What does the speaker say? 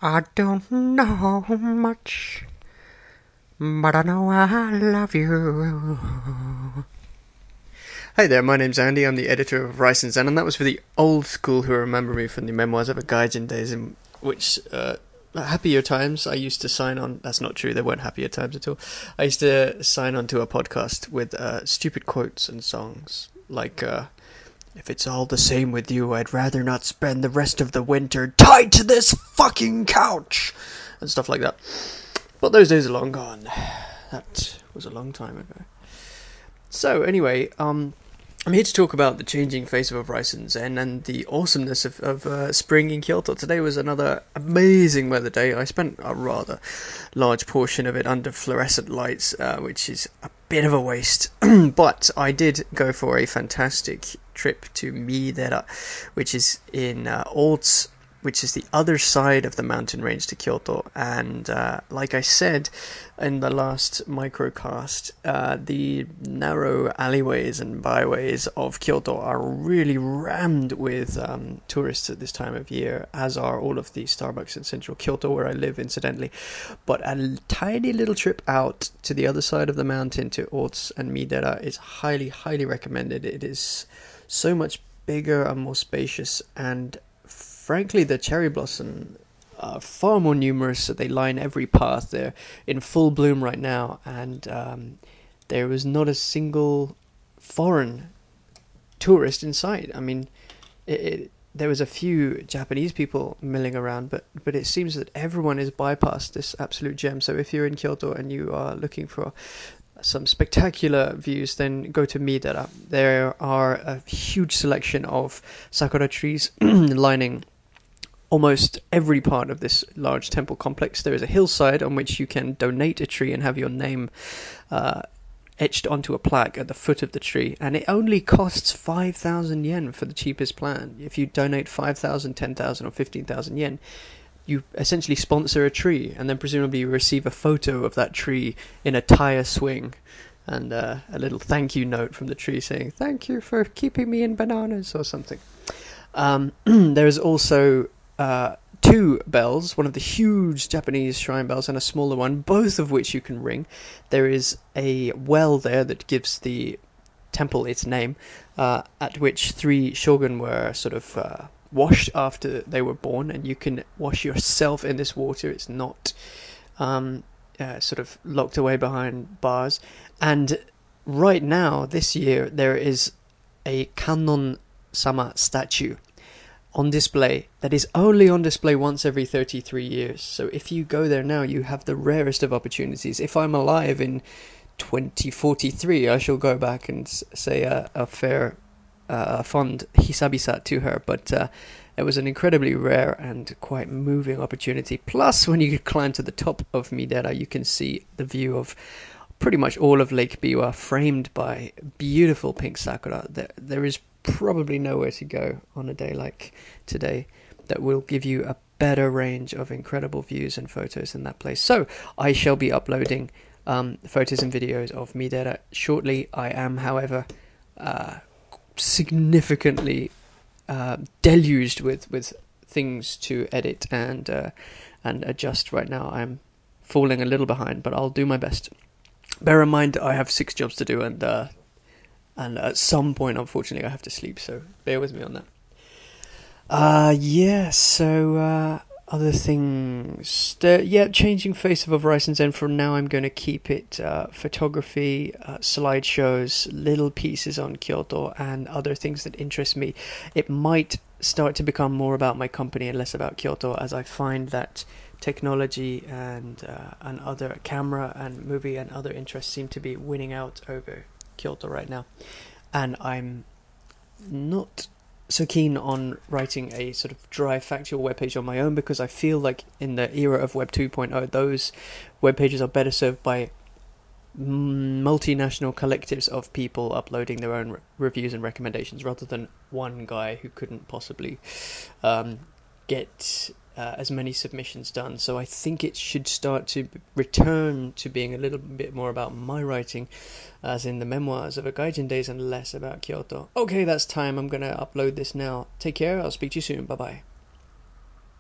I don't know much, but I know I love you. Hi there, my name's Andy. I'm the editor of Rice and Zen, and that was for the old school who remember me from the Memoirs of a Gaijin days, in which happier times I used to sign on. That's not true, there weren't happier times at all. I used to sign on to a podcast with stupid quotes and songs like if it's all the same with you, I'd rather not spend the rest of the winter tied to this fucking couch, and stuff like that. But those days are long gone. That was a long time ago. So anyway, I'm here to talk about the changing face of Rice and Zen and the awesomeness of spring in Kyoto. Today was another amazing weather day. I spent a rather large portion of it under fluorescent lights, which is a bit of a waste. But I did go for a fantastic trip to Miidera, which is in Otsu, which is the other side of the mountain range to Kyoto. And like I said in the last microcast, the narrow alleyways and byways of Kyoto are really rammed with tourists at this time of year, as are all of the Starbucks in central Kyoto, where I live, incidentally. But a tiny little trip out to the other side of the mountain to Otsu and Miidera is highly, highly recommended. It is so much bigger and more spacious, and frankly, the cherry blossom are far more numerous. They line every path. They're in full bloom right now, and there was not a single foreign tourist in sight. I mean, there was a few Japanese people milling around, but it seems that everyone has bypassed this absolute gem. So if you're in Kyoto and you are looking for some spectacular views, then go to Miidera. There are a huge selection of sakura trees lining almost every part of this large temple complex. There is a hillside on which you can donate a tree and have your name etched onto a plaque at the foot of the tree, and it only costs 5,000 yen for the cheapest plan. If you donate 5,000, 10,000 or 15,000 yen, you essentially sponsor a tree, and then presumably you receive a photo of that tree in a tire swing, and a little thank you note from the tree saying, "Thank you for keeping me in bananas," or something. There is also two bells, one of the huge Japanese shrine bells and a smaller one, both of which you can ring. There is a well there that gives the temple its name, at which three shogun were sort of washed after they were born, and you can wash yourself in this water. It's not sort of locked away behind bars. And right now, this year, there is a Kannon-sama statue on display that is only on display once every 33 years. So if you go there now, you have the rarest of opportunities. If I'm alive in 2043, I shall go back and say a fair fond hisabisa to her, but it was an incredibly rare and quite moving opportunity. Plus, when you climb to the top of Miidera, you can see the view of pretty much all of Lake Biwa, framed by beautiful pink sakura. There is probably nowhere to go on a day like today that will give you a better range of incredible views and photos in that place. So I shall be uploading photos and videos of Miidera shortly. I am, however, significantly deluged with things to edit and adjust right now. I'm falling a little behind, but I'll do my best. Bear in mind I have 6 jobs to do, and at some point, unfortunately, I have to sleep, so bear with me on that. So other things. Changing face of Rice and Zen. For now, I'm going to keep it photography, slideshows, little pieces on Kyoto, and other things that interest me. It might start to become more about my company and less about Kyoto, as I find that technology and other camera and movie and other interests seem to be winning out over Kyoto right now, and I'm not so keen on writing a sort of dry factual webpage on my own, because I feel like in the era of Web 2.0, those web pages are better served by multinational collectives of people uploading their own reviews and recommendations, rather than one guy who couldn't possibly get as many submissions done. So I think it should start to return to being a little bit more about my writing, as in the Memoirs of a Gaijin days, and less about Kyoto. Okay, that's time. I'm going to upload this now. Take care. I'll speak to you soon. Bye-bye.